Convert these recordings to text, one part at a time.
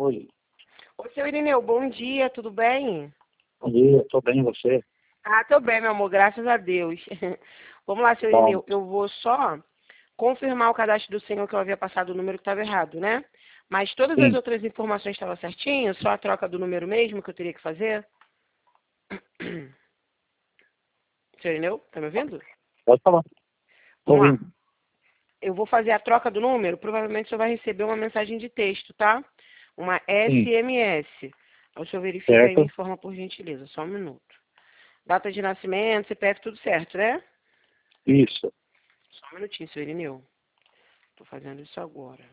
Oi. Ô, seu Irineu, bom dia, tudo bem? Bom dia, tô bem, e você? Ah, tô bem, meu amor, graças a Deus. Vamos lá, seu Bom, Irineu, eu vou só confirmar o cadastro do senhor que eu havia passado o número que estava errado, né? Mas todas as sim, outras informações estavam certinhas, só a troca do número mesmo que eu teria que fazer? Seu Irineu, tá me ouvindo? pode falar. Tô Vamos lá. ouvindo. Eu vou fazer a troca do número, provavelmente o senhor vai receber uma mensagem de texto, tá? Uma Sim, SMS. Aí o senhor verifica aí e me certo? informa por gentileza, só um minuto. Data de nascimento, CPF, tudo certo, né? Isso. Só um minutinho, seu Irineu. Tô fazendo isso agora.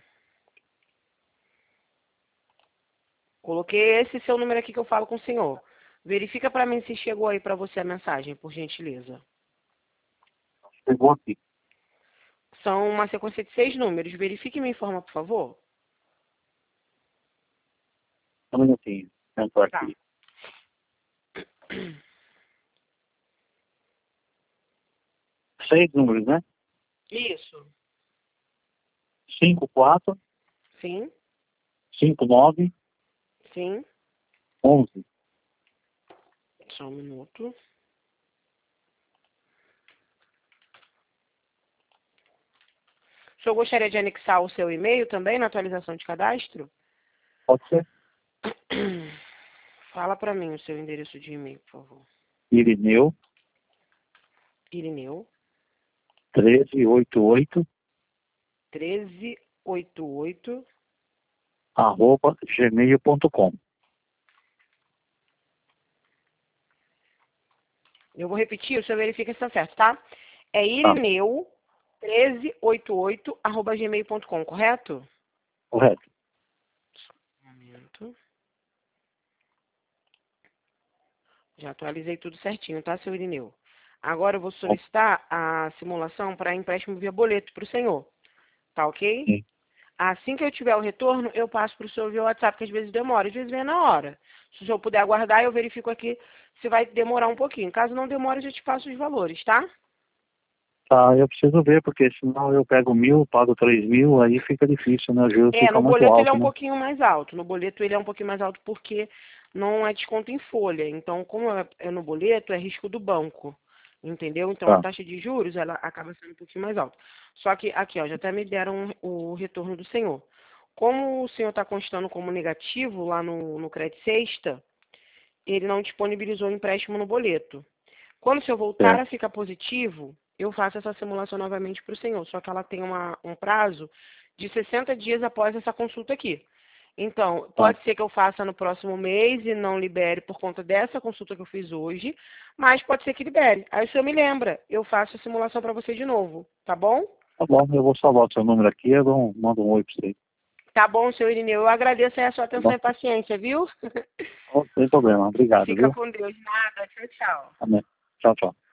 Coloquei esse seu número aqui que eu falo com o senhor. Verifica para mim se chegou aí para você a mensagem, por gentileza. Chegou aqui. São uma sequência de 6 números. Verifique e me informa, por favor. Um minutinho. Entro Tá. aqui. 6 números, né? Isso. 54, Sim, 59, sim. 11. Só um minuto. O senhor gostaria de anexar o seu e-mail também na atualização de cadastro? Pode ser? Fala para mim o seu endereço de e-mail, por favor. Irineu, Irineu, 1388, 1388. @gmail.com. Eu vou repetir, o senhor verifica se está certo, tá? É Tá, irineu1388@gmail.com, correto? correto. Um momento. Já atualizei tudo certinho, tá, seu Irineu? Agora eu vou Bom, solicitar a simulação para empréstimo via boleto para o senhor, tá ok? sim. Assim que eu tiver o retorno, eu passo para o senhor via WhatsApp, que às vezes demora, às vezes vem na hora. Se o senhor puder aguardar, eu verifico aqui se vai demorar um pouquinho. Caso não demore, eu já te passo os valores, tá? Tá, eu preciso ver, porque senão eu pego 1.000, pago 3.000, aí fica difícil, né? O juros É, fica no muito boleto ele é alto, um né? pouquinho mais alto. No boleto ele é um pouquinho mais alto porque não é desconto em folha. Então, como é no boleto, é risco do banco. Entendeu? Então, a Tá, taxa de juros, ela acaba sendo um pouquinho mais alta. Só que aqui, ó, já até me deram o retorno do senhor. Como o senhor está constando como negativo lá no Crédito Sexta, ele não disponibilizou o empréstimo no boleto. Quando o senhor voltar a certo. ficar positivo, eu faço essa simulação novamente para o senhor. Só que ela tem um prazo de 60 dias após essa consulta aqui. Então, Tá, pode ser que eu faça no próximo mês e não libere por conta dessa consulta que eu fiz hoje, mas pode ser que libere. Aí o senhor me lembra, eu faço a simulação para você de novo, tá bom? tá bom, eu vou salvar o seu número aqui, mando um oi pra você. Tá bom, senhor Irineu. Eu agradeço aí a sua Tá atenção bom? e paciência, viu? Não tem problema. Obrigado, Fica viu? com Deus. Nada. Tchau, tchau. Amém. Tchau, tchau.